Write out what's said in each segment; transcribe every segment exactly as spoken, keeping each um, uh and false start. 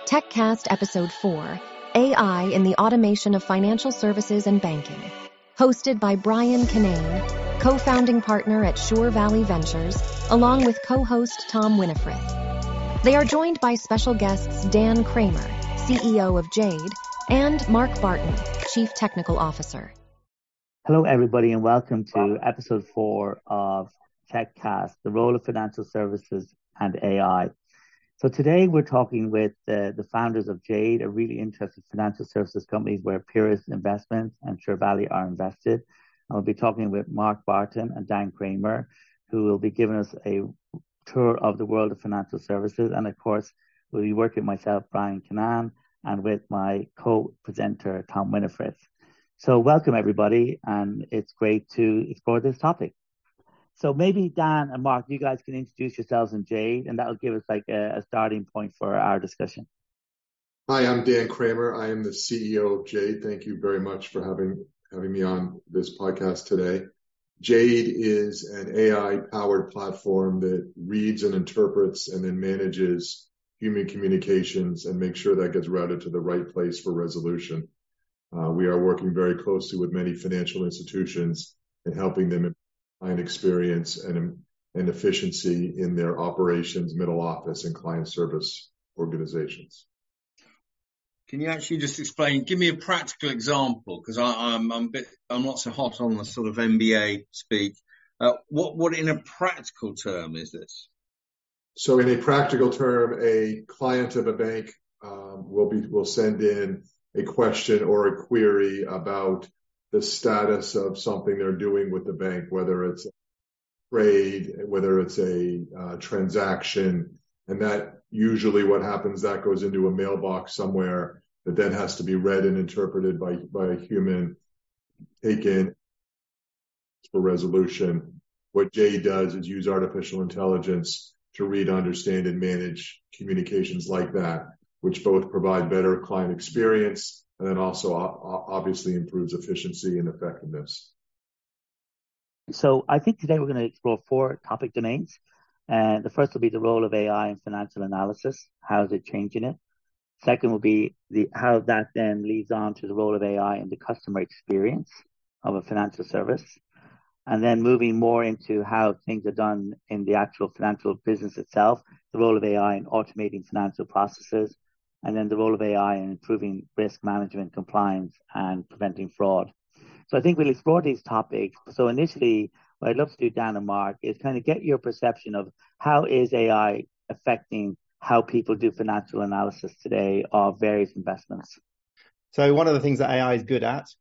TechCast Episode four, A I in the Automation of Financial Services and Banking. Hosted by Brian Kinane, co-founding partner at Sure Valley Ventures, along with co-host Tom Winifrith. They are joined by special guests Dan Kramer, C E O of Jade, and Mark Barton, Chief Technical Officer. Hello, everybody, and welcome to Episode four of TechCast, the role of financial services and A I. So today we're talking with uh, the founders of Jade, a really interesting financial services company where Pyrrhus Investments and Sure Valley are invested. And we'll be talking with Mark Barton and Dan Kramer, who will be giving us a tour of the world of financial services. And of course, we'll be working with myself, Brian Kinane, and with my co-presenter, Tom Winifrith. So welcome, everybody, and it's great to explore this topic. So maybe Dan and Mark, you guys can introduce yourselves in Jade, and that'll give us like a, a starting point for our discussion. Hi, I'm Dan Kramer. I am the C E O of Jade. Thank you very much for having having me on this podcast today. Jade is an A I-powered platform that reads and interprets and then manages human communications and makes sure that gets routed to the right place for resolution. Uh, we are working very closely with many financial institutions and helping them client experience and, and efficiency in their operations, middle office, and client service organizations. Can you actually just explain, give me a practical example, because I'm, I'm, a bit, I'm not so hot on the sort of M B A speak. Uh, what, what in a practical term is this? So in a practical term, a client of a bank um, will be will send in a question or a query about the status of something they're doing with the bank, whether it's a trade, whether it's a uh, transaction, and that usually what happens, that goes into a mailbox somewhere that then has to be read and interpreted by, by a human, taken for resolution. What Jade does is use artificial intelligence to read, understand, and manage communications like that, which both provide better client experience and then also obviously improves efficiency and effectiveness. So I think today we're going to explore four topic domains. And the first will be the role of A I in financial analysis. How is it changing it? Second will be the how that then leads on to the role of A I in the customer experience of a financial service. And then moving more into how things are done in the actual financial business itself, the role of A I in automating financial processes, and then the role of A I in improving risk management, compliance, and preventing fraud. So I think we'll explore these topics. So initially, what I'd love to do, Dan and Mark, is kind of get your perception of how is A I affecting how people do financial analysis today of various investments. So one of the things that A I is good at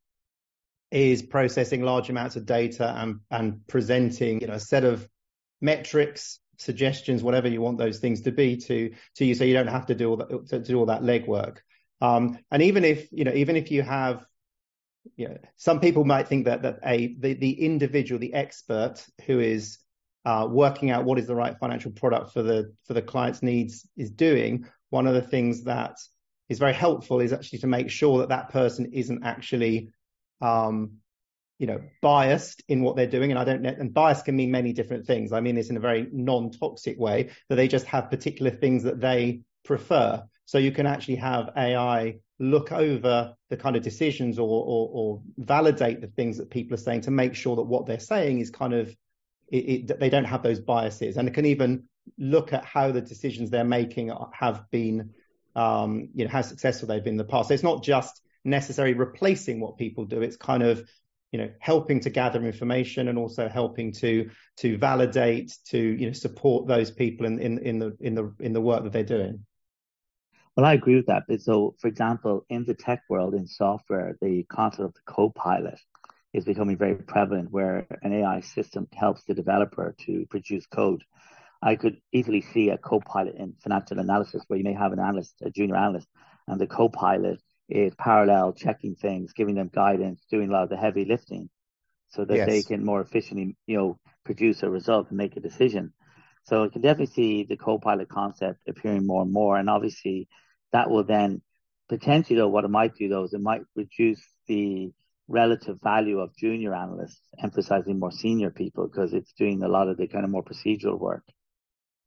is processing large amounts of data and, and presenting, you know, a set of metrics, suggestions, whatever you want those things to be to to you, so you don't have to do all that to do all that legwork. Um, and even if you know, even if you have, you know, some people might think that that a the, the individual, the expert who is uh, working out what is the right financial product for the for the client's needs is doing. One of the things that is very helpful is actually to make sure that that person isn't actually um, you know, biased in what they're doing. And I don't know, and bias can mean many different things. I mean this in a very non-toxic way, that they just have particular things that they prefer. So you can actually have A I look over the kind of decisions or, or, or validate the things that people are saying to make sure that what they're saying is kind of, it, it, they don't have those biases. And it can even look at how the decisions they're making have been, um, you know, how successful they've been in the past. So it's not just necessarily replacing what people do. It's kind of, you know, helping to gather information and also helping to to validate, to, you know, support those people in, in, in the in the in the work that they're doing. Well, I agree with that. So, for example, in the tech world, in software, the concept of the co-pilot is becoming very prevalent, where an A I system helps the developer to produce code. I could easily see a co-pilot in financial analysis where you may have an analyst, a junior analyst, and the co-pilot is parallel checking things, giving them guidance, doing a lot of the heavy lifting so that yes. they can more efficiently, you know, produce a result and make a decision. So I can definitely see the co-pilot concept appearing more and more. And obviously that will then potentially, though, what it might do, though, is it might reduce the relative value of junior analysts, emphasizing more senior people, because it's doing a lot of the kind of more procedural work.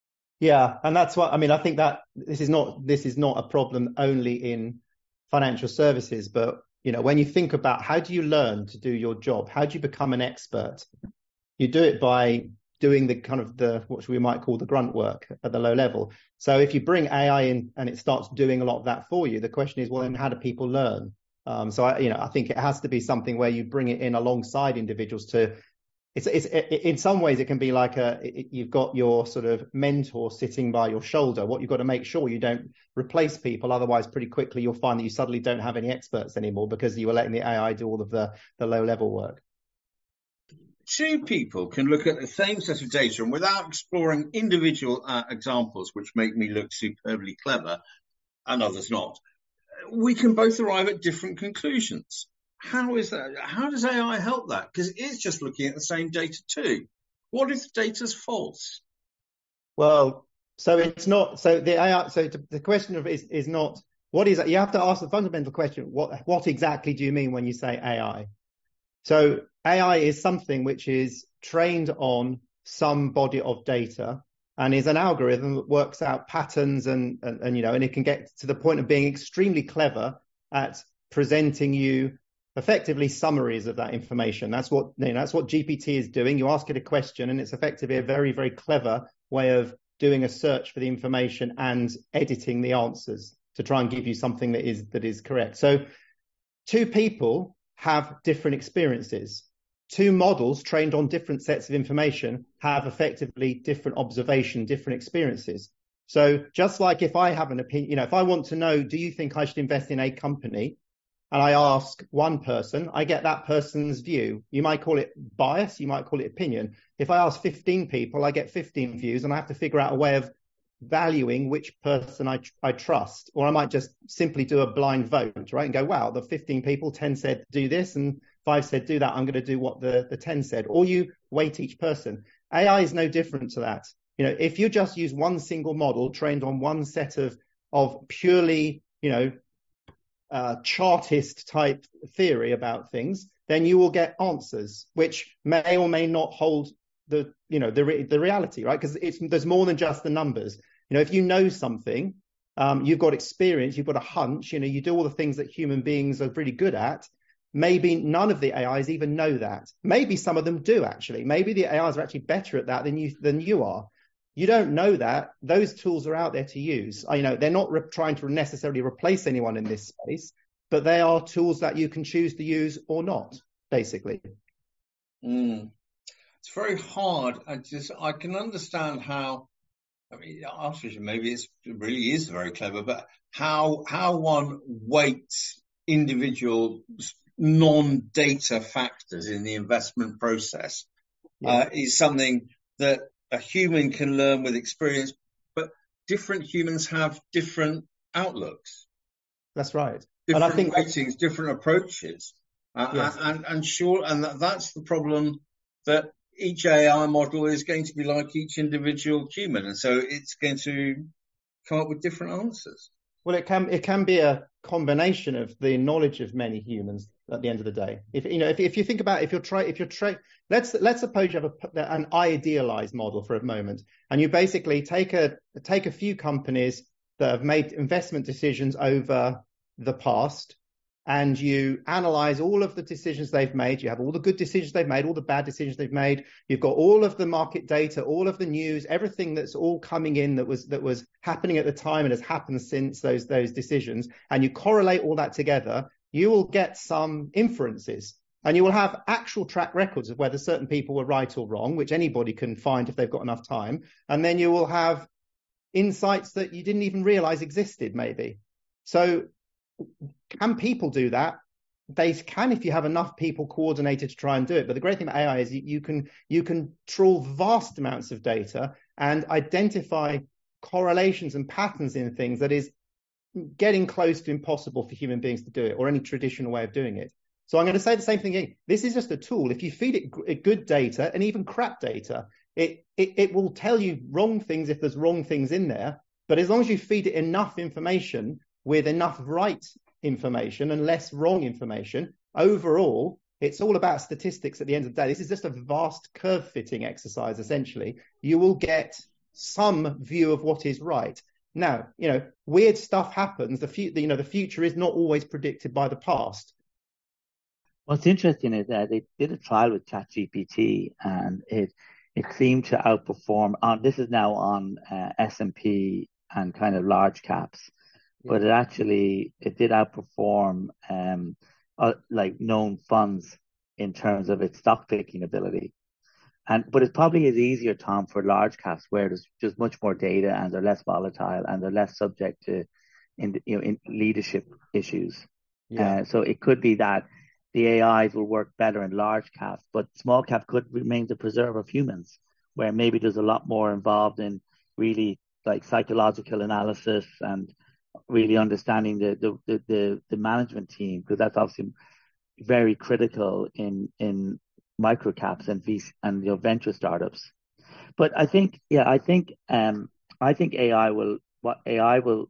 Yeah, and that's what I mean. I think that this is not this is not a problem only in financial services, but you know, when you think about how do you learn to do your job, how do you become an expert? You do it by doing the kind of the what we might call the grunt work at the low level. So if you bring A I in and it starts doing a lot of that for you, the question is, well, then how do people learn? Um, so I, you know, I think it has to be something where you bring it in alongside individuals to. It's, it's it, in some ways it can be like a it, you've got your sort of mentor sitting by your shoulder. What you've got to make sure you don't replace people, otherwise pretty quickly you'll find that you suddenly don't have any experts anymore because you were letting the A I do all of the the low level work. Two people can look at the same set of data and without exploring individual uh, examples, which make me look superbly clever and others not, we can both arrive at different conclusions. How is that? How does A I help that? Because it is just looking at the same data too. What if the data's false? Well, so it's not. So the A I. So the question of is is not what is. You have to ask the fundamental question: what what exactly do you mean when you say A I? So A I is something which is trained on some body of data and is an algorithm that works out patterns and and, and you know, and it can get to the point of being extremely clever at presenting you effectively summaries of that information. That's what you know, that's what G P T is doing. You ask it a question and it's effectively a very, very clever way of doing a search for the information and editing the answers to try and give you something that is that is correct. So two people have different experiences. Two models trained on different sets of information have effectively different observation, different experiences. So just like if I have an opinion, you know, if I want to know, do you think I should invest in a company? And I ask one person, I get that person's view. You might call it bias, you might call it opinion. If I ask fifteen people, I get fifteen views, and I have to figure out a way of valuing which person I, I trust. Or I might just simply do a blind vote, right? And go, wow, the fifteen people, ten said do this, and five said do that. I'm going to do what the, the ten said. Or you weight each person. A I is no different to that. You know, if you just use one single model trained on one set of, of purely, you know, Uh, chartist type theory about things, then you will get answers which may or may not hold the you know the re- the reality, right? Because it's there's more than just the numbers. You know, if you know something, um, you've got experience, you've got a hunch. You know, you do all the things that human beings are really good at. Maybe none of the A Is even know that. Maybe some of them do actually. Maybe the A Is are actually better at that than you than you are. You don't know that. Those tools are out there to use. You know, they're not re- trying to necessarily replace anyone in this space, but they are tools that you can choose to use or not, basically. Mm. It's very hard. I just, I can understand how, I mean, maybe it's, it really is very clever, but how, how one weights individual non-data factors in the investment process yeah. uh, is something that a human can learn with experience, but different humans have different outlooks. That's right. Different and I think ratings, different approaches. Uh, yes. and, and sure, and that, that's the problem, that each A I model is going to be like each individual human. And so it's going to come up with different answers. Well, it can, it can be a combination of the knowledge of many humans at the end of the day. If, you know, if, if you think about, if you're trying, if you're trying, let's, let's suppose you have a, an idealized model for a moment, and you basically take a, take a few companies that have made investment decisions over the past, and you analyze all of the decisions they've made. You have all the good decisions they've made, all the bad decisions they've made. You've got all of the market data, all of the news, everything that's all coming in that was that was happening at the time and has happened since those those decisions, and you correlate all that together, you will get some inferences. And you will have actual track records of whether certain people were right or wrong, which anybody can find if they've got enough time. And then you will have insights that you didn't even realize existed, maybe. So can people do that? They can if you have enough people coordinated to try and do it. But the great thing about A I is you, you can you can trawl vast amounts of data and identify correlations and patterns in things that is getting close to impossible for human beings to do it, or any traditional way of doing it. So I'm going to say the same thing again. This is just a tool. If you feed it good data and even crap data, it, it, it will tell you wrong things if there's wrong things in there. But as long as you feed it enough information with enough right information and less wrong information, overall, it's all about statistics at the end of the day. This is just a vast curve fitting exercise, essentially. You will get some view of what is right. Now, you know, weird stuff happens. The fu- you know, the future is not always predicted by the past. What's interesting is that they did a trial with ChatGPT, and it it seemed to outperform. On this is now on uh, S and P and kind of large caps, yeah. But it actually it did outperform um uh, like known funds in terms of its stock picking ability. And but it probably is easier, Tom, for large caps where there's just much more data and they're less volatile and they're less subject to in you know in leadership issues. Yeah. Uh, so it could be that the A Is will work better in large caps, but small cap could remain the preserve of humans, where maybe there's a lot more involved in really like psychological analysis and really understanding the the the, the, the management team, because that's obviously very critical in in micro caps and V C and you know venture startups. But I think yeah, I think um I think A I will what A I will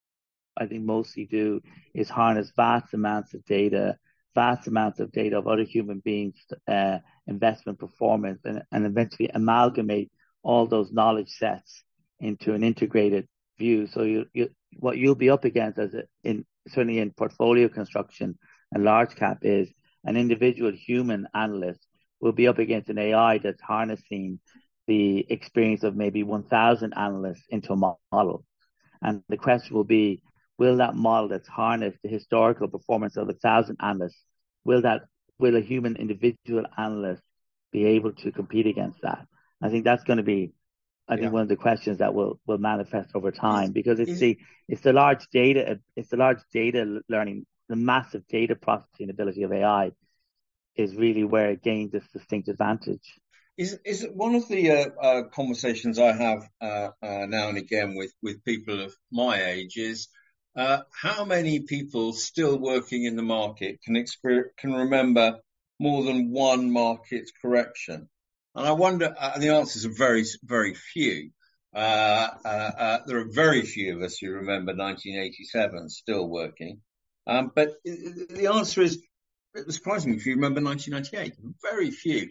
I think mostly do is harness vast amounts of data, vast amounts of data of other human beings' uh, investment performance, and, and eventually amalgamate all those knowledge sets into an integrated view. So you, you what you'll be up against as a, in certainly in portfolio construction and large cap is an individual human analyst will be up against an A I that's harnessing the experience of maybe one thousand analysts into a model. And the question will be, will that model that's harnessed the historical performance of a thousand analysts, will that will a human individual analyst be able to compete against that? I think that's going to be, I think, yeah. one of the questions that will, will manifest over time, because it's the it's the large data it's the large data learning, the massive data processing ability of A I is really where it gains this distinct advantage. Is is it one of the uh, uh, conversations I have uh, uh, now and again with, with people of my age is uh, how many people still working in the market can exper- can remember more than one market correction? And I wonder, uh, the answers are very, very few. Uh, uh, uh, there are very few of us who remember nineteen eighty-seven still working. Um, but the answer is, it was surprising if you remember nineteen ninety-eight. Very few.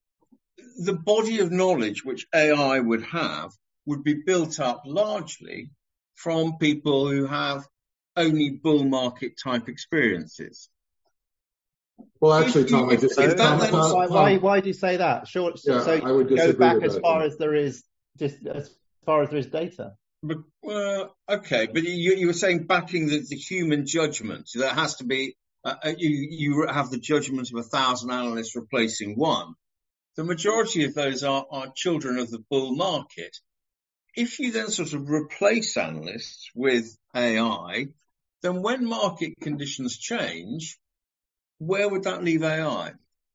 The body of knowledge which A I would have would be built up largely from people who have only bull market type experiences. Well, actually, Tom, I just so, Tom, Tom, Tom, why, why why do you say that? Sure. Yeah, so I would go back as that, far Tom. as there is just as far as there is data. But, uh, okay, but you, you were saying backing the, the human judgment. So that has to be uh, you. You have the judgment of a thousand analysts replacing one. The majority of those are, are children of the bull market. If you then sort of replace analysts with A I, then when market conditions change, where would that leave A I?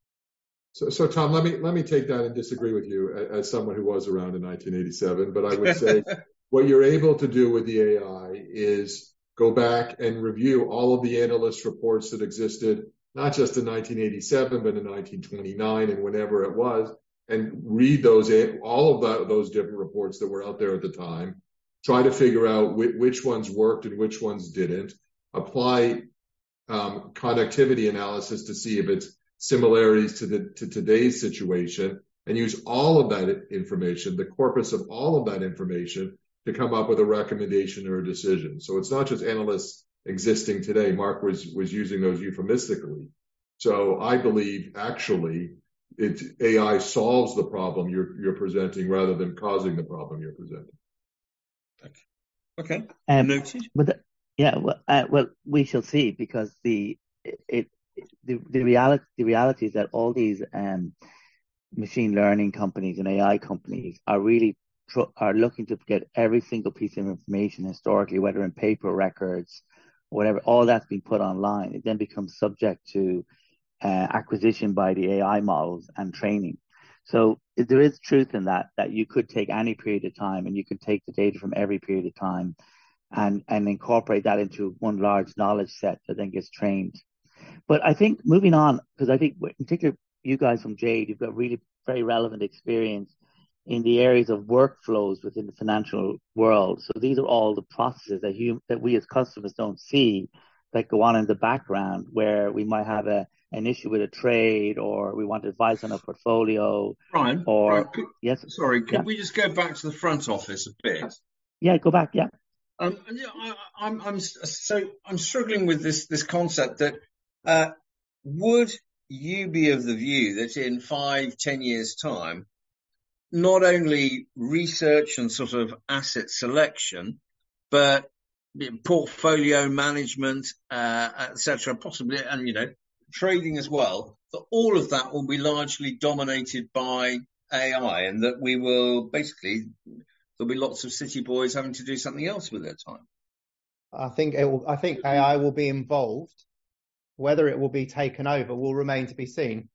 So, so Tom, let me let me take that and disagree with you as someone who was around in nineteen eighty-seven. But I would say what you're able to do with the A I is go back and review all of the analyst reports that existed, not just in nineteen eighty-seven, but in nineteen twenty-nine and whenever it was, and read those all of that, those different reports that were out there at the time. Try to figure out which, which ones worked and which ones didn't. Apply um, connectivity analysis to see if it's similarities to the to today's situation, and use all of that information, the corpus of all of that information, to come up with a recommendation or a decision. So it's not just analysts existing today. Mark was was using those euphemistically. So I believe actually it A I solves the problem you're you're presenting rather than causing the problem you're presenting. Okay. Okay. Um, Noted. But the, yeah, well, uh, well, we shall see, because the it, it the the reality the reality is that all these um machine learning companies and A I companies are really tr- are looking to get every single piece of information historically, whether in paper records, whatever, all that's been put online. It then becomes subject to uh, acquisition by the A I models and training. So there is truth in that, that you could take any period of time and you can take the data from every period of time and, and incorporate that into one large knowledge set that then gets trained. But I think moving on, because I think in particular you guys from Jade, you've got really very relevant experience in the areas of workflows within the financial world. So these are all the processes that you, that we as customers don't see that go on in the background, where we might have a, an issue with a trade, or we want advice on a portfolio. Brian, or Brian, could, yes, sorry, could yeah. we just go back to the front office a bit? Yeah, go back. Yeah. Um, I, I'm, I'm so I'm struggling with this this concept that uh, would you be of the view that in five, ten years' time, not only research and sort of asset selection, but portfolio management, uh, et cetera, possibly, and, you know, trading as well, that all of that will be largely dominated by A I, and that we will basically, there'll be lots of city boys having to do something else with their time? I think it will, I think A I will be involved. Whether it will be taken over will remain to be seen.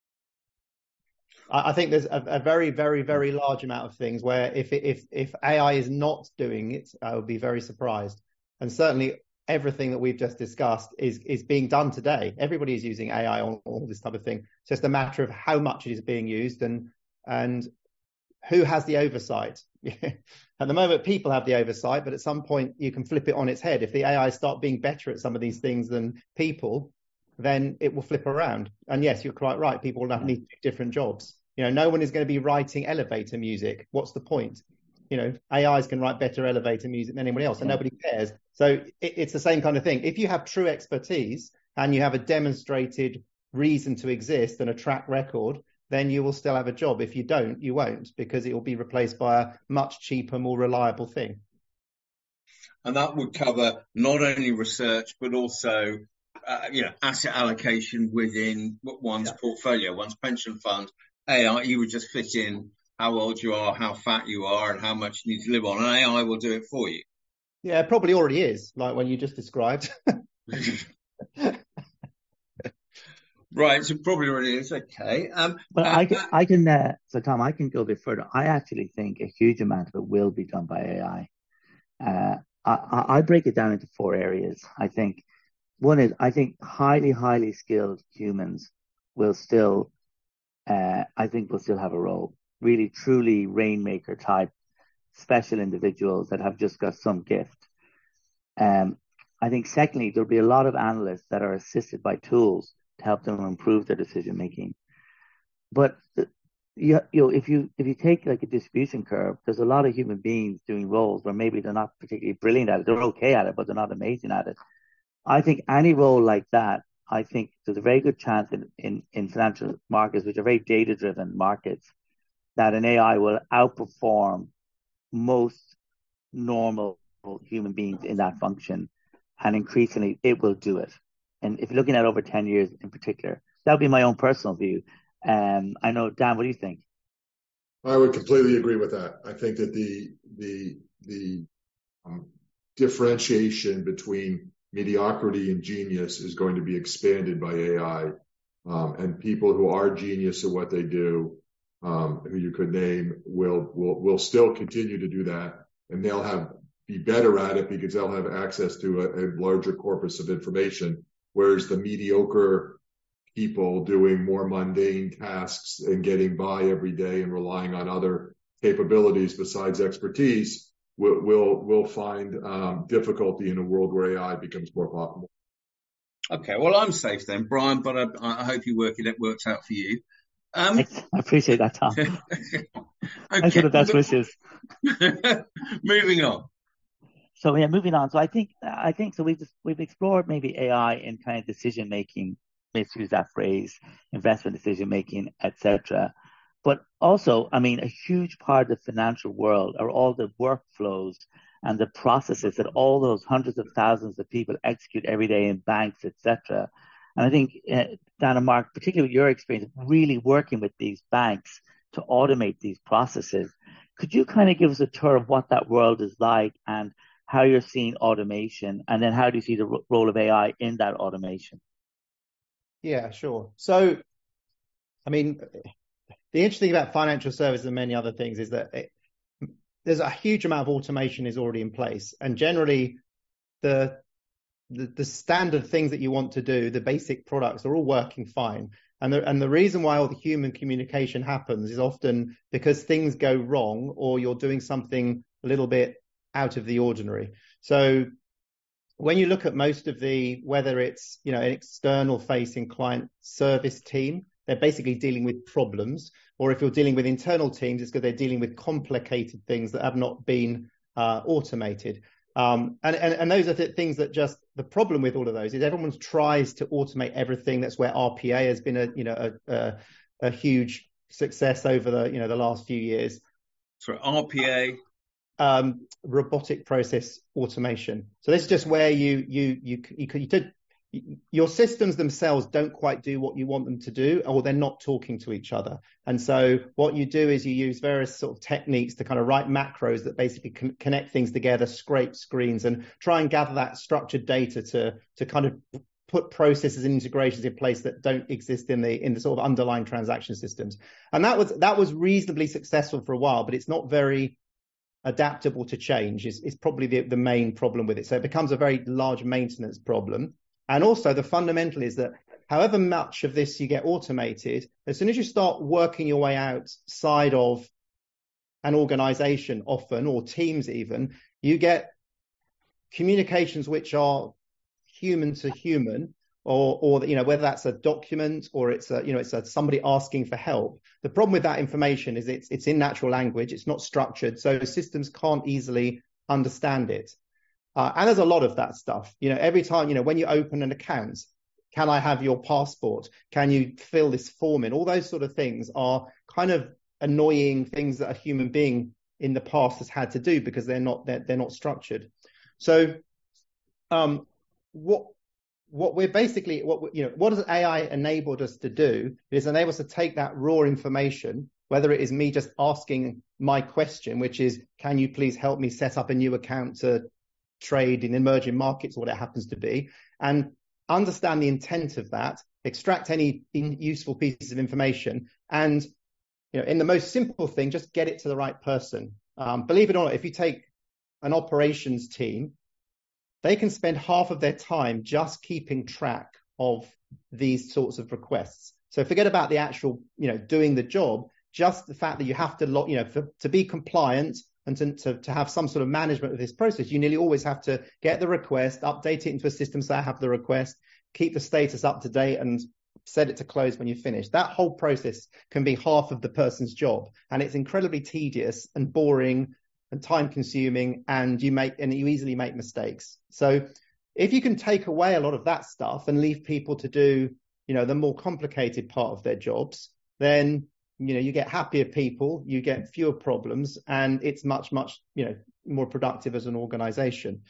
I think there's a, a very, very, very large amount of things where if if if A I is not doing it, I would be very surprised. And certainly everything that we've just discussed is is being done today. Everybody is using A I on all this type of thing. It's just a matter of how much it is being used and and who has the oversight. At the moment, people have the oversight, but at some point you can flip it on its head. If the A I start being better at some of these things than people, then it will flip around. And yes, you're quite right. People will have need to do different jobs. You know, no one is going to be writing elevator music. What's the point? You know, A Is can write better elevator music than anyone else, and nobody cares. So it, it's the same kind of thing. If you have true expertise and you have a demonstrated reason to exist and a track record, then you will still have a job. If you don't, you won't, because it will be replaced by a much cheaper, more reliable thing. And that would cover not only research, but also, uh, you know, asset allocation within one's yeah. portfolio, one's pension fund. A I, you would just fit in how old you are, how fat you are, and how much you need to live on, and A I will do it for you. Yeah, it probably already is, like when you just described. Right, so probably already is, okay. Um, but uh, I can, I can uh, so Tom, I can go a bit further. I actually think a huge amount of it will be done by A I. Uh, I, I break it down into four areas. I think one is, I think highly, highly skilled humans will still Uh, I think will still have a role. Really, truly rainmaker type, special individuals that have just got some gift. Um, I think secondly, there'll be a lot of analysts that are assisted by tools to help them improve their decision making. But you, you know, if you if you take like a distribution curve, there's a lot of human beings doing roles where maybe they're not particularly brilliant at it. They're okay at it, but they're not amazing at it. I think any role like that, I think there's a very good chance in, in, in financial markets, which are very data-driven markets, that an A I will outperform most normal human beings in that function, and increasingly it will do it. And if you're looking at over ten years in particular, that would be my own personal view. Um, I know, Dan, what do you think? I would completely agree with that. I think that the the the um, differentiation between mediocrity and genius is going to be expanded by A I, um, and people who are genius at what they do, um, who you could name, will will will still continue to do that, and they'll have be better at it because they'll have access to a, a larger corpus of information. Whereas the mediocre people doing more mundane tasks and getting by every day and relying on other capabilities besides expertise We'll, we'll, we'll find um, difficulty in a world where A I becomes more popular. Okay, well, I'm safe then, Brian, but I, I hope you work it, it works out for you. Um, I appreciate that, Tom. okay. Thanks for the best wishes. Moving on. So yeah, moving on. So I think I think so. We've just, we've explored maybe A I in kind of decision making. Let's use that phrase: investment decision making, et cetera. But also, I mean, a huge part of the financial world are all the workflows and the processes that all those hundreds of thousands of people execute every day in banks, et cetera. And I think, uh, Dan and Mark, particularly with your experience, really working with these banks to automate these processes, could you kind of give us a tour of what that world is like and how you're seeing automation, and then how do you see the ro- role of A I in that automation? Yeah, sure. So, I mean, the interesting thing about financial services and many other things is that it, there's a huge amount of automation is already in place, and generally the, the the standard things that you want to do, the basic products, are all working fine. And the and the reason why all the human communication happens is often because things go wrong or you're doing something a little bit out of the ordinary. So when you look at most of the, whether it's, you know, an external facing client service team, they're basically dealing with problems, or if you're dealing with internal teams, it's because they're dealing with complicated things that have not been uh, automated. Um, and, and, and those are the things that just, the problem with all of those is everyone tries to automate everything. That's where R P A has been a, you know, a, a, a huge success over the, you know, the last few years. So R P A? Um, robotic process automation. So this is just where you, you, you, you, you, you did, your systems themselves don't quite do what you want them to do, or they're not talking to each other. And so what you do is you use various sort of techniques to kind of write macros that basically con- connect things together, scrape screens, and try and gather that structured data to, to kind of put processes and integrations in place that don't exist in the, in the sort of underlying transaction systems. And that was, that was reasonably successful for a while, but it's not very adaptable to change is, is probably the, the main problem with it. So it becomes a very large maintenance problem. And also the fundamental is that however much of this you get automated, as soon as you start working your way outside of an organization often, or teams even, you get communications which are human to human, or, or you know, whether that's a document or it's a, you know, it's a, somebody asking for help. The problem with that information is it's, it's in natural language. It's not structured. So systems can't easily understand it. Uh, and there's a lot of that stuff. You know, every time, you know, when you open an account, can I have your passport? Can you fill this form in? All those sort of things are kind of annoying things that a human being in the past has had to do because they're not, they're, they're not structured. So, um, what, what we're basically, what, we, you know, what has A I enabled us to do is enable us to take that raw information, whether it is me just asking my question, which is, can you please help me set up a new account to trade in emerging markets, or what it happens to be, and understand the intent of that, extract any useful pieces of information, and, you know, in the most simple thing, just get it to the right person. Um, believe it or not, if you take an operations team, they can spend half of their time just keeping track of these sorts of requests. So forget about the actual, you know, doing the job, just the fact that you have to, you know, for, to be compliant and to, to, to have some sort of management of this process, you nearly always have to get the request, update it into a system so I have the request, keep the status up to date, and set it to close when you finish. That whole process can be half of the person's job, and it's incredibly tedious and boring and time consuming, and you make and you easily make mistakes. So if you can take away a lot of that stuff and leave people to do, you know, the more complicated part of their jobs, then, you know, you get happier people, you get fewer problems, and it's much, much, you know, more productive as an organization.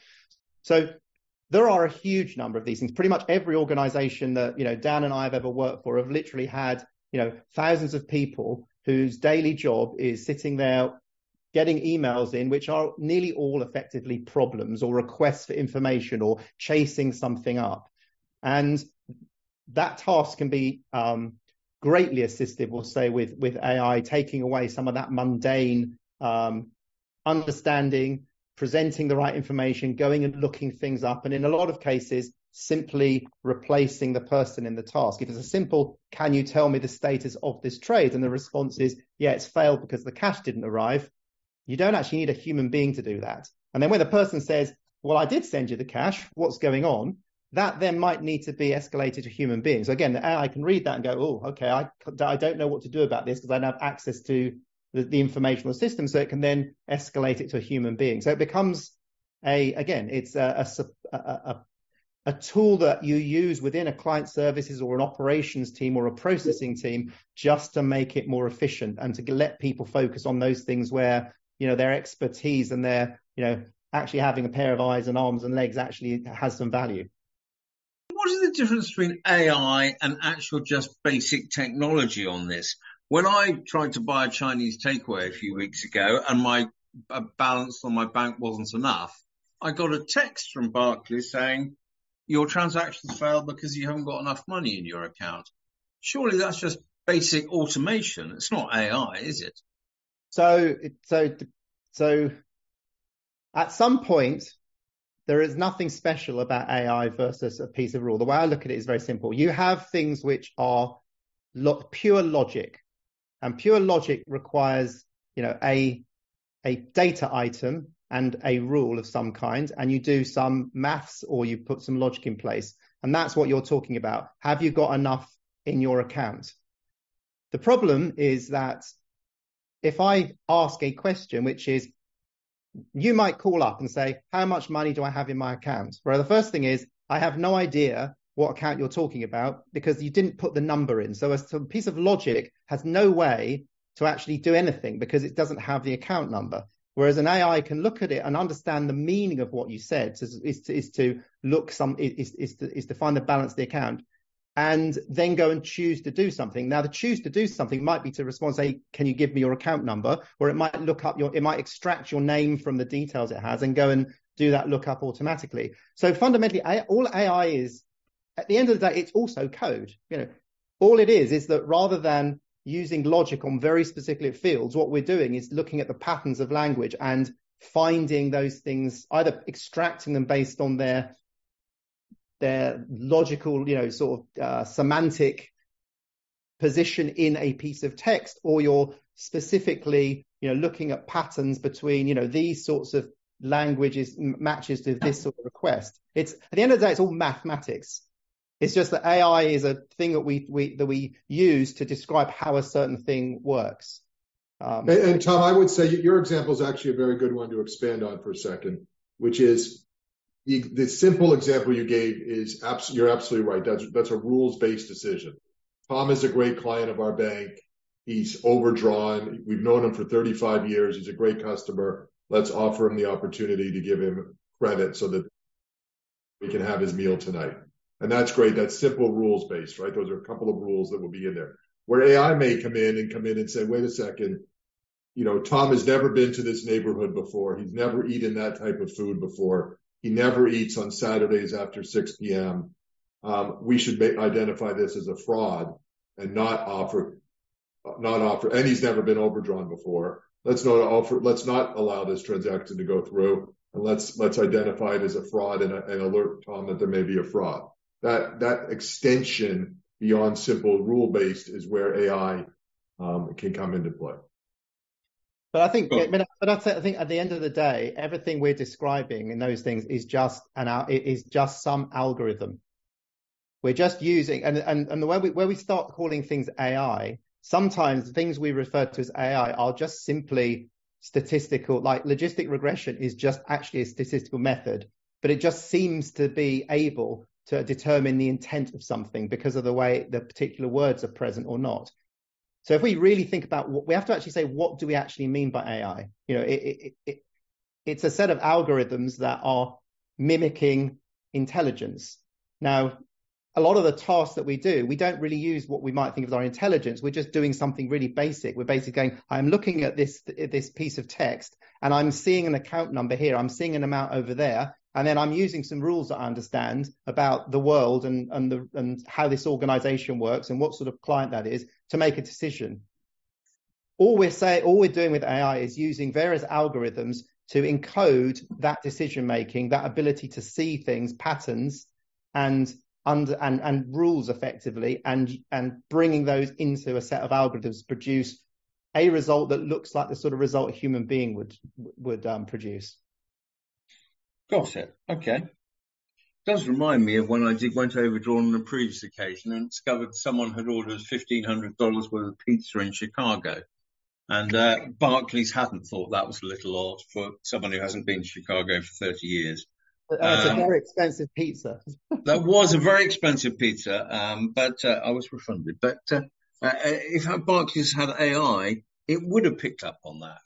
So there are a huge number of these things. Pretty much every organization that, you know, Dan and I have ever worked for have literally had, you know, thousands of people whose daily job is sitting there getting emails in, which are nearly all effectively problems or requests for information or chasing something up. And that task can be um, greatly assisted, we'll say, with, with A I, taking away some of that mundane um, understanding, presenting the right information, going and looking things up, and in a lot of cases, simply replacing the person in the task. If it's a simple, can you tell me the status of this trade? And the response is, yeah, it's failed because the cash didn't arrive. You don't actually need a human being to do that. And then when the person says, well, I did send you the cash, what's going on? That then might need to be escalated to human beings. So again, the A I can read that and go, oh, okay, I, I don't know what to do about this because I don't have access to the, the informational system, so it can then escalate it to a human being. So it becomes a, again, it's a, a, a, a tool that you use within a client services or an operations team or a processing team just to make it more efficient and to let people focus on those things where, you know, their expertise and their, you know, actually having a pair of eyes and arms and legs actually has some value. What is the difference between A I and actual just basic technology on this? When I tried to buy a Chinese takeaway a few weeks ago and my uh, balance on my bank wasn't enough, I got a text from Barclays saying, your transaction's failed because you haven't got enough money in your account. Surely that's just basic automation. It's not A I, is it? So, so, so at some point, there is nothing special about A I versus a piece of rule. The way I look at it is very simple. You have things which are lo- pure logic, and pure logic requires, you know, a, a data item and a rule of some kind, and you do some maths or you put some logic in place. And that's what you're talking about. Have you got enough in your account? The problem is that if I ask a question, which is, you might call up and say, how much money do I have in my account? Well, the first thing is, I have no idea what account you're talking about because you didn't put the number in. So a piece of logic has no way to actually do anything because it doesn't have the account number. Whereas an A I can look at it and understand the meaning of what you said. So is to, is to look some is, is to is to find the balance of the account, and then go and choose to do something. Now, the choose to do something might be to respond, say, can you give me your account number? Or it might look up your, it might extract your name from the details it has and go and do that lookup automatically. So fundamentally, all A I is, at the end of the day, it's also code. You know, all it is is that rather than using logic on very specific fields, what we're doing is looking at the patterns of language and finding those things, either extracting them based on their their logical, you know, sort of uh, semantic position in a piece of text, or you're specifically, you know, looking at patterns between, you know, these sorts of languages matches to this sort of request. It's at the end of the day, it's all mathematics. It's just that A I is a thing that we, we that we use to describe how a certain thing works. Um, and, and Tom, I would say your example is actually a very good one to expand on for a second, which is the, the simple example you gave is abs- you're absolutely right. That's that's a rules-based decision. Tom is a great client of our bank. He's overdrawn. We've known him for thirty-five years. He's a great customer. Let's offer him the opportunity to give him credit so that we can have his meal tonight. And that's great. That's simple rules-based, right? Those are a couple of rules that will be in there. Where A I may come in and come in and say, wait a second, you know, Tom has never been to this neighborhood before. He's never eaten that type of food before. He never eats on Saturdays after six p.m. Um, we should make, identify this as a fraud and not offer, not offer, and he's never been overdrawn before. Let's not offer, let's not allow this transaction to go through, and let's, let's identify it as a fraud and, and alert Tom that there may be a fraud. That, that extension beyond simple rule-based is where A I um, can come into play. But I think, I mean, but I think at the end of the day, everything we're describing in those things is just an is just some algorithm. We're just using, and and and the way we where we start calling things A I, sometimes the things we refer to as A I are just simply statistical. Like logistic regression is just actually a statistical method, but it just seems to be able to determine the intent of something because of the way the particular words are present or not. So if we really think about what we have to actually say, what do we actually mean by A I? You know, it, it, it, it's a set of algorithms that are mimicking intelligence. Now, a lot of the tasks that we do, we don't really use what we might think of as our intelligence. We're just doing something really basic. We're basically going, I'm looking at this, this piece of text and I'm seeing an account number here. I'm seeing an amount over there. And then I'm using some rules that I understand about the world and, and, the, and how this organization works and what sort of client that is to make a decision. All we're saying, all we're doing with A I is using various algorithms to encode that decision making, that ability to see things, patterns, and under and, and rules effectively, and and bringing those into a set of algorithms to produce a result that looks like the sort of result a human being would would um, produce. Got it. Okay. It does remind me of when I did went overdrawn on a previous occasion and discovered someone had ordered fifteen hundred dollars worth of pizza in Chicago. And uh, Barclays hadn't thought that was a little odd for someone who hasn't been to Chicago for thirty years. Uh, it's um, a very expensive pizza. That was a very expensive pizza, um, but uh, I was refunded. But uh, uh, if Barclays had A I, it would have picked up on that.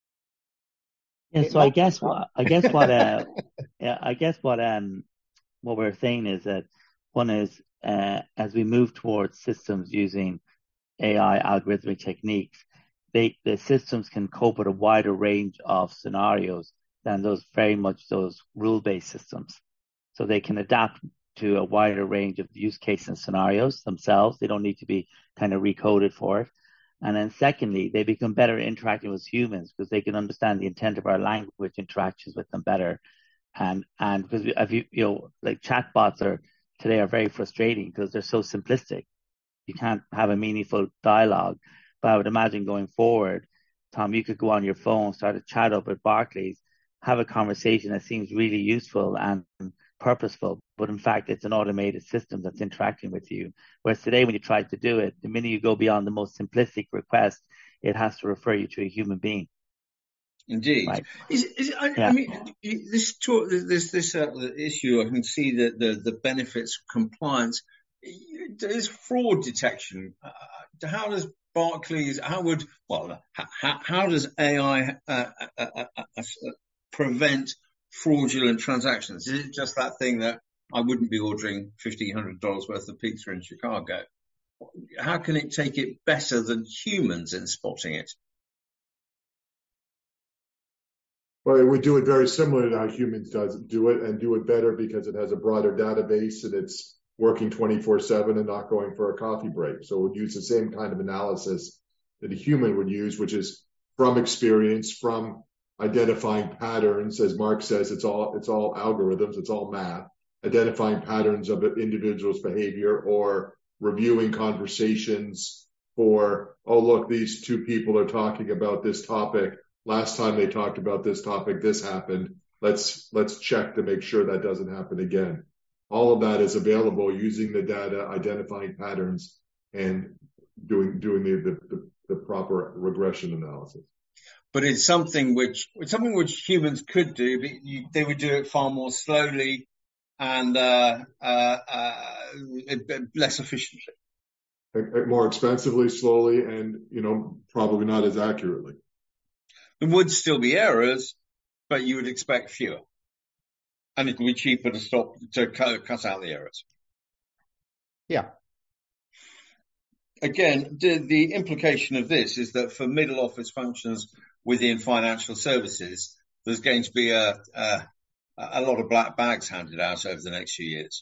Yeah, so I guess what I guess what uh, yeah, I guess what um what we're saying is that one is uh, as we move towards systems using A I algorithmic techniques, they the systems can cope with a wider range of scenarios than those very much those rule-based systems. So they can adapt to a wider range of use cases and scenarios themselves. They don't need to be kind of recoded for it. And then secondly, they become better at interacting with humans because they can understand the intent of our language interactions with them better. And, and because, we, if you, you know, like chatbots are today are very frustrating because they're so simplistic. You can't have a meaningful dialogue. But I would imagine going forward, Tom, you could go on your phone, start a chat up with Barclays, have a conversation that seems really useful and purposeful, but in fact, it's an automated system that's interacting with you. Whereas today, when you try to do it, the minute you go beyond the most simplistic request, it has to refer you to a human being. Indeed. Right. Is, is, I, Yeah. I mean, this talk, this this uh, issue, I can see that the, the benefits of compliance. There's fraud detection. Uh, how does Barclays, how would, well, how, how does A I uh, uh, uh, uh, prevent fraudulent transactions? Is it just that thing that I wouldn't be ordering fifteen hundred dollars worth of pizza in Chicago? How can it take it better than humans in spotting it? Well, it would do it very similar to how humans does do it, and do it better because it has a broader database and it's working twenty-four seven and not going for a coffee break. So it would use the same kind of analysis that a human would use, which is from experience, from identifying patterns. As Mark says, it's all it's all algorithms, it's all math, identifying patterns of an individual's behavior, or reviewing conversations for, oh, look, these two people are talking about this topic. Last time they talked about this topic, this happened. Let's let's check to make sure that doesn't happen again. All of that is available using the data, identifying patterns, and doing doing the the, the proper regression analysis. But it's something which it's something which humans could do, but you, they would do it far more slowly and uh, uh, uh, less efficiently. More expensively, slowly, and you know probably not as accurately. There would still be errors, but you would expect fewer. And it would be cheaper to stop, to cut out the errors. Yeah. Again, the, the implication of this is that for middle office functions within financial services, there's going to be a, a, a lot of black bags handed out over the next few years.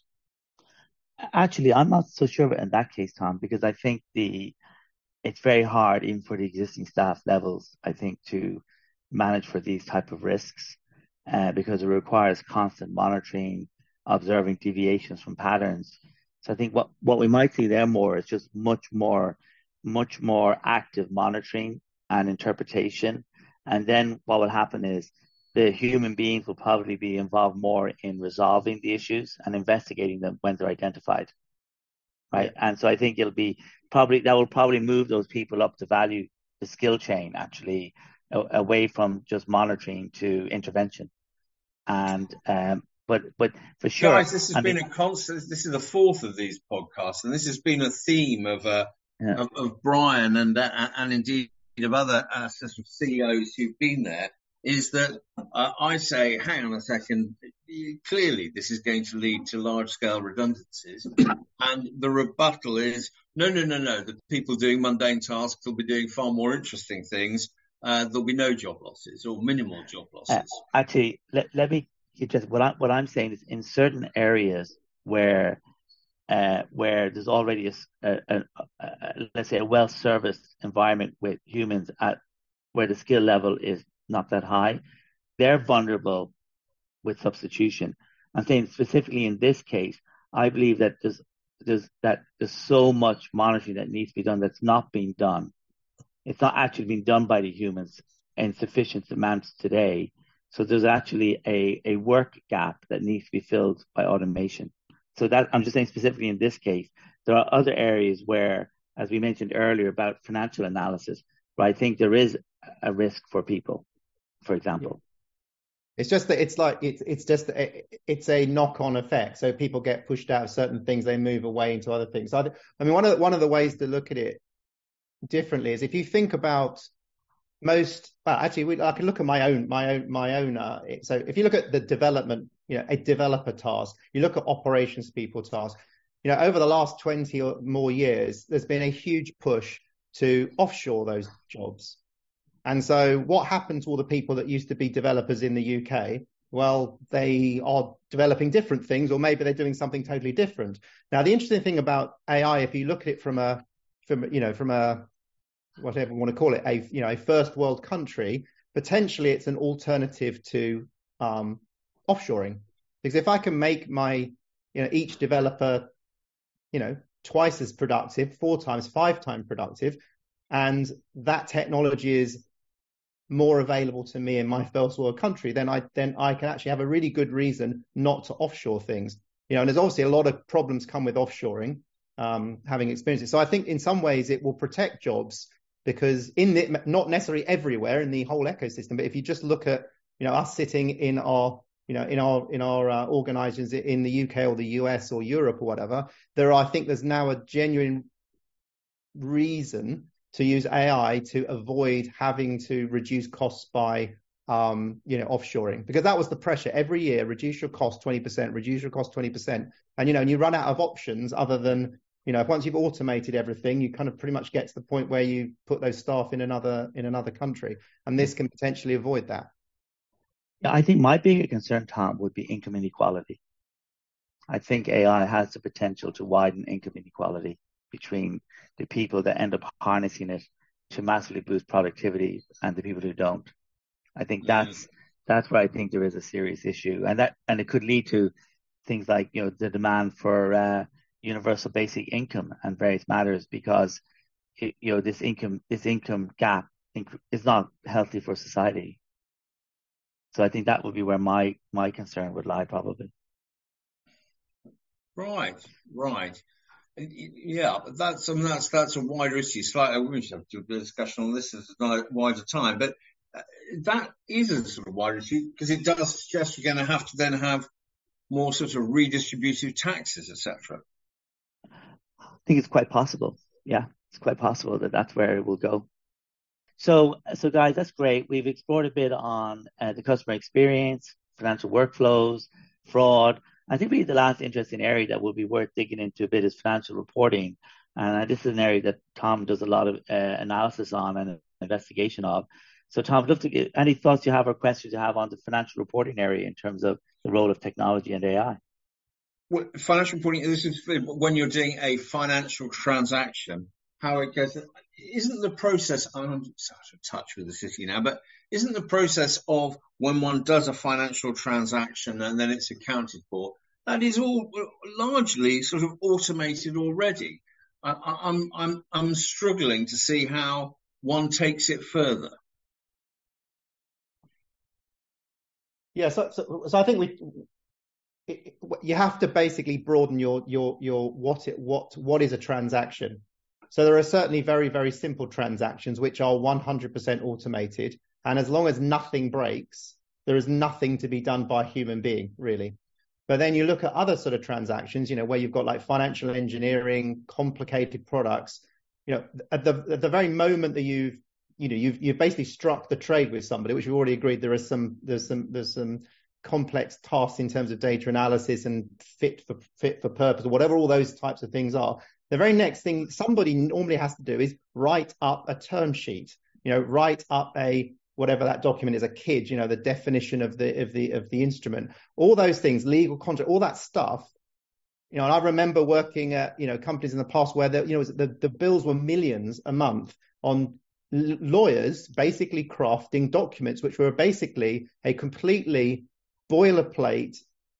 Actually, I'm not so sure in that case, Tom, because I think the it's very hard, even for the existing staff levels, I think, to manage for these type of risks, uh, because it requires constant monitoring, observing deviations from patterns. So I think what, what we might see there more is just much more, much more active monitoring and interpretation. And then what will happen is the human beings will probably be involved more in resolving the issues and investigating them when they're identified. Right. And so I think it'll be probably, that will probably move those people up the value, the skill chain, actually, a, away from just monitoring to intervention. And, um, but, but for sure. Guys, this has I been mean, a constant, this is the fourth of these podcasts, and this has been a theme of, uh, yeah. of, of Brian and, uh, and indeed of other uh, sort of C E Os who've been there, is that uh, I say, hang on a second, clearly this is going to lead to large-scale redundancies. And the rebuttal is, no, no, no, no, the people doing mundane tasks will be doing far more interesting things. Uh, there'll be no job losses or minimal job losses. Uh, actually, let, let me just, what, I, what I'm saying is in certain areas where uh, where there's already, a, a, a, a, let's say, a well-serviced environment with humans at where the skill level is not that high, they're vulnerable with substitution. I'm saying specifically in this case, I believe that there's, there's that there's so much monitoring that needs to be done that's not being done. It's not actually being done by the humans in sufficient amounts today. So there's actually a, a work gap that needs to be filled by automation. So that I'm just saying specifically in this case, there are other areas where, as we mentioned earlier about financial analysis, where I think there is a risk for people, for example. It's just that it's like it's it's just it's a knock-on effect. So people get pushed out of certain things, they move away into other things. So I, I mean, one of the, one of the ways to look at it differently is if you think about most. Well, actually, we, I can look at my own my own my own. Uh, so if you look at the development, you know, a developer task, you look at operations people task. You know, over the last twenty or more years, there's been a huge push to offshore those jobs. And so what happened to all the people that used to be developers in the U K? Well, they are developing different things, or maybe they're doing something totally different. Now, the interesting thing about A I, if you look at it from a, from, you know, from a, whatever you want to call it, a, you know, a first world country, potentially it's an alternative to um, offshoring. Because if I can make my, you know, each developer, you know, twice as productive, four times, five times productive, and that technology is more available to me in my first world country, then I then I can actually have a really good reason not to offshore things. You know, and there's obviously a lot of problems come with offshoring, um, having experienced it. So I think in some ways it will protect jobs, because in the, not necessarily everywhere in the whole ecosystem, but if you just look at, you know, us sitting in our, you know, in our in our uh, organizations in the U K or the U S or Europe or whatever, there are, I think there's now a genuine reason to use A I to avoid having to reduce costs by, um, you know, offshoring, because that was the pressure every year: reduce your cost twenty percent, reduce your cost twenty percent, and you know, and you run out of options other than, you know, once you've automated everything, you kind of pretty much get to the point where you put those staff in another in another country, and this can potentially avoid that. Yeah, I think my bigger concern, Tom, would be income inequality. I think A I has the potential to widen income inequality between the people that end up harnessing it to massively boost productivity and the people who don't. I think that's that's where I think there is a serious issue, and that and it could lead to things like, you know, the demand for uh, universal basic income and various matters, because it, you know, this income this income gap is not healthy for society. So I think that would be where my my concern would lie, probably. Right, right. Yeah, but that's I mean, that's that's a wider issue. Slightly, we should have to do a discussion on this at a wider time, but uh, that is a sort of wider issue, because it does suggest you're going to have to then have more sort of redistributive taxes, et cetera. I think it's quite possible. Yeah, it's quite possible that that's where it will go. So, so guys, that's great. We've explored a bit on uh, the customer experience, financial workflows, fraud. I think really the last interesting area that will be worth digging into a bit is financial reporting. And uh, this is an area that Tom does a lot of uh, analysis on and investigation of. So Tom, I'd love to get any thoughts you have or questions you have on the financial reporting area in terms of the role of technology and A I. Well, financial reporting, this is when you're doing a financial transaction, how it goes. Isn't the process, I'm out of touch with the city now, but isn't the process of when one does a financial transaction and then it's accounted for, that is all largely sort of automated already? I, I'm, I'm, I'm struggling to see how one takes it further. Yeah, so, so, so I think we, it, you have to basically broaden your, your, your, what it, what, what is a transaction. So there are certainly very, very simple transactions which are one hundred percent automated. And as long as nothing breaks, there is nothing to be done by a human being, really. But then you look at other sort of transactions, you know, where you've got like financial engineering, complicated products, you know, at the, at the very moment that you've, you know, you've, you've basically struck the trade with somebody, which we've already agreed there is some, there's some, there's some complex tasks in terms of data analysis and fit for, fit for purpose, or whatever all those types of things are. The very next thing somebody normally has to do is write up a term sheet, you know, write up a, whatever that document is, a K I D, you know, the definition of the, of the, of the instrument, all those things, legal contract, all that stuff. You know, and I remember working at, you know, companies in the past where the, you know, the, the bills were millions a month on l- lawyers basically crafting documents, which were basically a completely boilerplate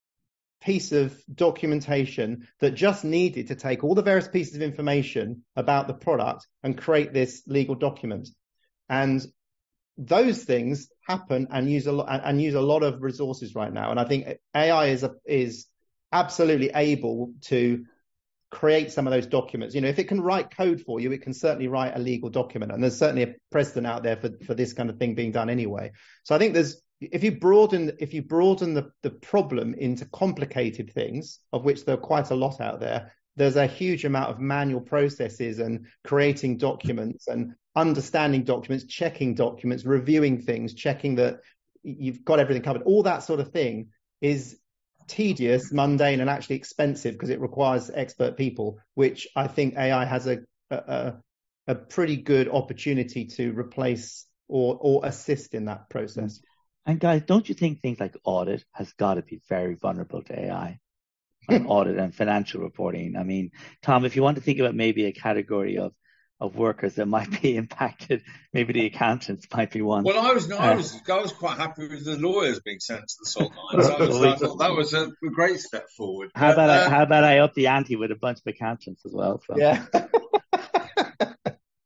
piece of documentation that just needed to take all the various pieces of information about the product and create this legal document. And those things happen and use a lot and use a lot of resources right now. And I think A I is a, is absolutely able to create some of those documents. You know, if it can write code for you, it can certainly write a legal document. And there's certainly a precedent out there for, for this kind of thing being done anyway. So I think there's, if you broaden, if you broaden the, the problem into complicated things, of which there are quite a lot out there, there's a huge amount of manual processes and creating documents and understanding documents, checking documents, reviewing things, checking that you've got everything covered. All that sort of thing is tedious, mundane, and actually expensive because it requires expert people, which I think A I has a a, a pretty good opportunity to replace or or assist in that process. And guys, don't you think things like audit has got to be very vulnerable to A I? And audit and financial reporting. I mean, Tom, if you want to think about maybe a category of of workers that might be impacted, maybe the accountants might be one. Well, I was no, I was I was quite happy with the lawyers being sent to the salt mines. I, was, I thought that was a, a great step forward. How about uh, I, how about I up the ante with a bunch of accountants as well? So. Yeah.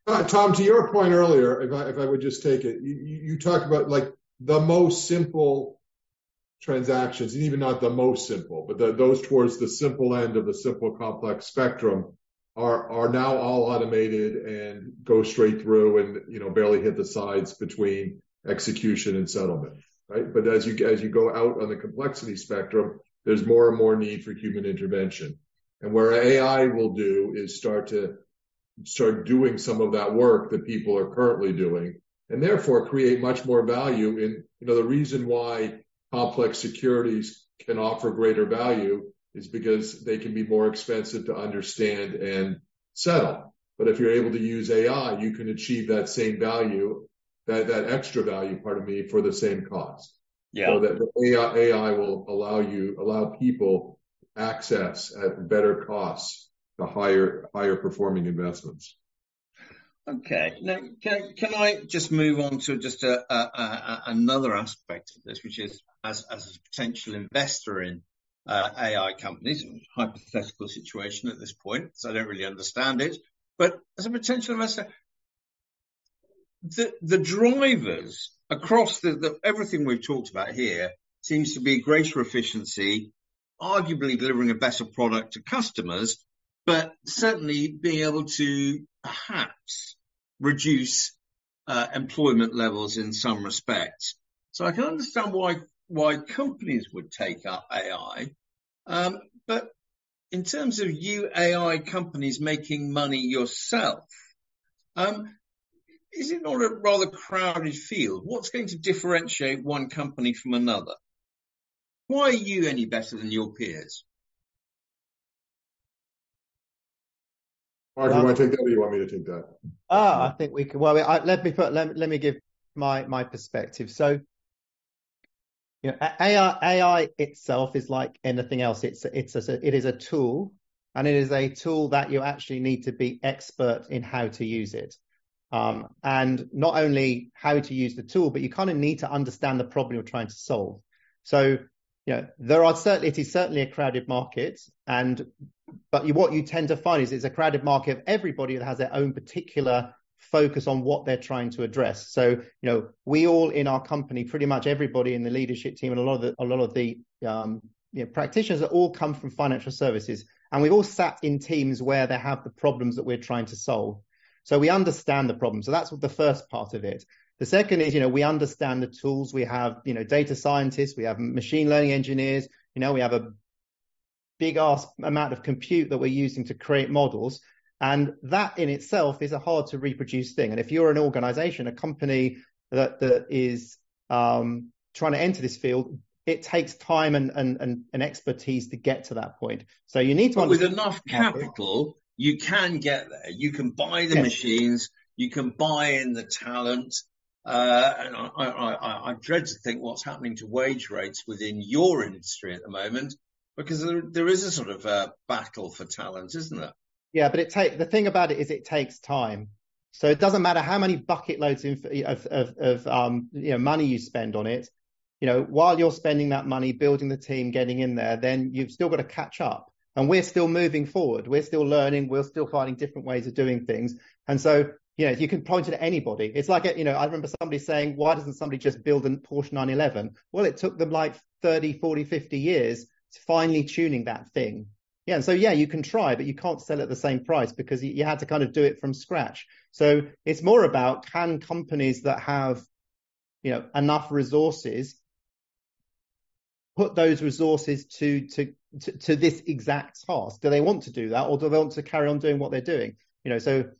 Uh, Tom, to your point earlier, if I, if I would just take it, you, you talk about like the most simple transactions, and even not the most simple, but the, those towards the simple end of the simple complex spectrum are are now all automated and go straight through and, you know, barely hit the sides between execution and settlement, right? But as you as you go out on the complexity spectrum, there's more and more need for human intervention. And where A I will do is start to start doing some of that work that people are currently doing, and therefore create much more value in, you know, the reason why complex securities can offer greater value is because they can be more expensive to understand and settle. But if you're able to use A I, you can achieve that same value, that, that extra value, pardon me, for the same cost. Yeah. So that the A I, A I will allow you, allow people access at better costs to higher, higher performing investments. Okay. Now, can, can I just move on to just a, a, a, another aspect of this, which is as, as a potential investor in uh, A I companies, hypothetical situation at this point, so I don't really understand it, but as a potential investor, the, the drivers across the, the everything we've talked about here seems to be greater efficiency, arguably delivering a better product to customers, but certainly being able to perhaps reduce uh, employment levels in some respects. So I can understand why why companies would take up A I, um, but in terms of you A I companies making money yourself, um, is it not a rather crowded field? What's going to differentiate one company from another? Why are you any better than your peers? Mark, do you want to take that, or do you want me to take that? Ah, I think we can. Well, I, let me put. Let, let me give my my perspective. So, you know, A I A I itself is like anything else. It's it's a, it is a tool, and it is a tool that you actually need to be expert in how to use it. Um, and not only how to use the tool, but you kind of need to understand the problem you're trying to solve. So, you know, there are certainly it is certainly a crowded market, and but you, what you tend to find is it's a crowded market of everybody that has their own particular focus on what they're trying to address. So, you know, we all in our company, pretty much everybody in the leadership team and a lot of the, a lot of the um, you know, practitioners that all come from financial services. And we've all sat in teams where they have the problems that we're trying to solve. So we understand the problem. So that's what the first part of it. The second is, you know, we understand the tools. We have, you know, data scientists, we have machine learning engineers, you know, we have a big ass amount of compute that we're using to create models. And that in itself is a hard to reproduce thing. And if you're an organization, a company that, that is um, trying to enter this field, it takes time and, and, and, and expertise to get to that point. So you need to But with enough capital, you can get there. You can buy the yes. machines, you can buy in the talent. Uh, and I, I, I, I dread to think what's happening to wage rates within your industry at the moment, because there, there is a sort of a battle for talent, isn't there? Yeah, but it take the thing about it is it takes time. So it doesn't matter how many bucket loads of, of, of, of um, you know, money you spend on it. You know, while you're spending that money building the team, getting in there, then you've still got to catch up. And we're still moving forward. We're still learning. We're still finding different ways of doing things. And so, you know, you can point it at anybody. It's like, you know, I remember somebody saying, why doesn't somebody just build a Porsche nine eleven? Well, it took them like thirty, forty, fifty years to finally tuning that thing. Yeah. And so, yeah, you can try, but you can't sell at the same price because you had to kind of do it from scratch. So it's more about, can companies that have, you know, enough resources put those resources to, to, to, to this exact task? Do they want to do that, or do they want to carry on doing what they're doing? You know, so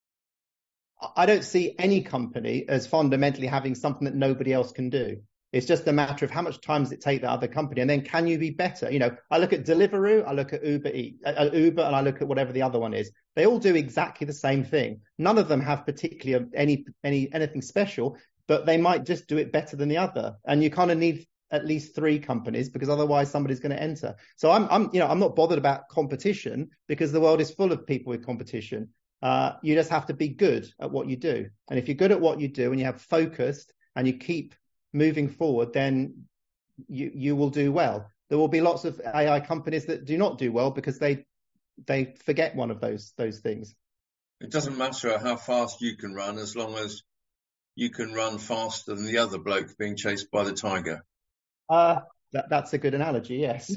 I don't see any company as fundamentally having something that nobody else can do. It's just a matter of how much time does it take that other company, and then can you be better? You know, I look at Deliveroo, I look at Uber, uh, Uber, and I look at whatever the other one is. They all do exactly the same thing. None of them have particularly any any anything special, but they might just do it better than the other. And you kind of need at least three companies, because otherwise somebody's going to enter. So I'm, I'm, you know, I'm not bothered about competition, because the world is full of people with competition. Uh, you just have to be good at what you do. And if you're good at what you do and you have focused and you keep moving forward, then you, you will do well. There will be lots of A I companies that do not do well because they, they forget one of those, those things. It doesn't matter how fast you can run as long as you can run faster than the other bloke being chased by the tiger. Uh, that, that's a good analogy, yes.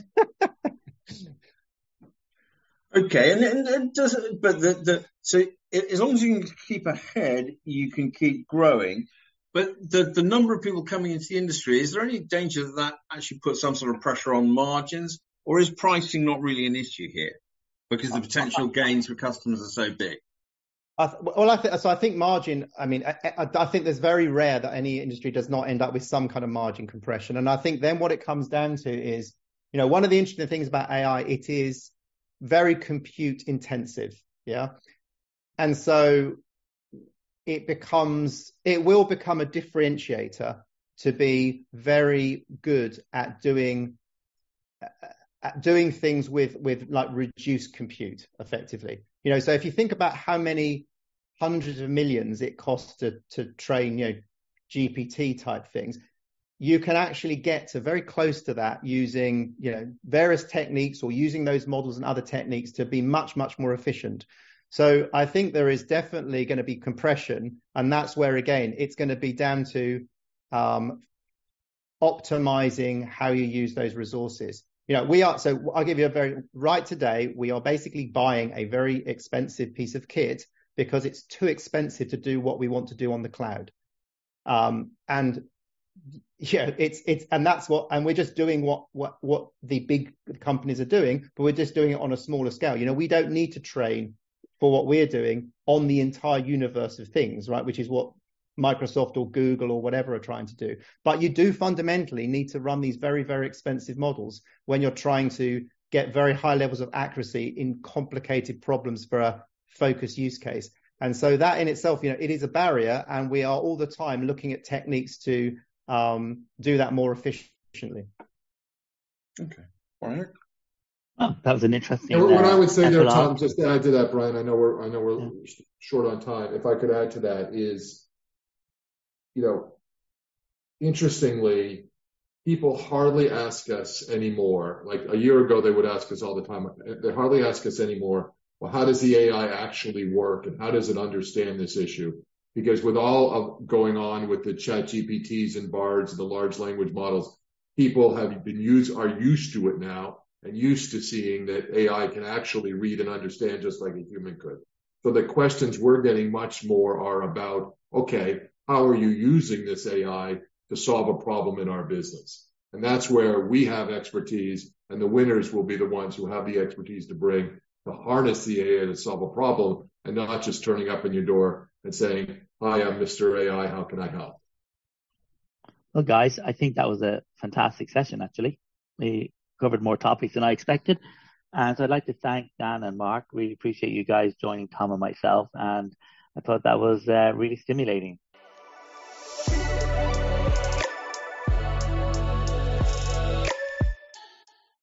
Okay, and, and, and does it, but the, the so as long as you can keep ahead, you can keep growing. But the, the number of people coming into the industry, is there any danger that that actually puts some sort of pressure on margins, or is pricing not really an issue here because the potential gains for customers are so big? I th- well, I th- so I think margin. I mean, I, I, I think there's very rare that any industry does not end up with some kind of margin compression. And I think then what it comes down to is, you know, one of the interesting things about A I, it is very compute intensive, yeah, and so it becomes, it will become a differentiator to be very good at doing at doing things with with like reduced compute effectively. You know, so if you think about how many hundreds of millions it costs to to train, you know, G P T type things, you can actually get to very close to that using, you know, various techniques or using those models and other techniques to be much, much more efficient. So I think there is definitely going to be compression, and that's where, again, it's going to be down to um, optimizing how you use those resources. You know, we are, so I'll give you a very, right today, we are basically buying a very expensive piece of kit because it's too expensive to do what we want to do on the cloud. Um, and yeah, it's, it's, and that's what, and we're just doing what, what, what the big companies are doing, but we're just doing it on a smaller scale. You know, we don't need to train for what we're doing on the entire universe of things, right? Which is what Microsoft or Google or whatever are trying to do. But you do fundamentally need to run these very, very expensive models when you're trying to get very high levels of accuracy in complicated problems for a focused use case. And so that in itself, you know, it is a barrier, and we are all the time looking at techniques to um, do that more efficiently. Okay. All right. Oh, that was an interesting. And what uh, I would say there, Tom, just to add to that, Brian, I know we're I know we're yeah. short on time. If I could add to that is, you know, interestingly, people hardly ask us anymore. Like a year ago, they would ask us all the time. They hardly ask us anymore, well, how does the A I actually work, and how does it understand this issue? Because with all of going on with the Chat G P Ts and BARDs and the large language models, people have been used are used to it now and used to seeing that A I can actually read and understand just like a human could. So the questions we're getting much more are about, okay, how are you using this A I to solve a problem in our business? And that's where we have expertise, and the winners will be the ones who have the expertise to bring to harness the A I to solve a problem, and not just turning up in your door and saying, hi, I'm Mister A I, how can I help? Well, guys, I think that was a fantastic session, actually. We covered more topics than I expected. And so I'd like to thank Dan and Mark. Really appreciate you guys joining Tom and myself. And I thought that was uh, really stimulating.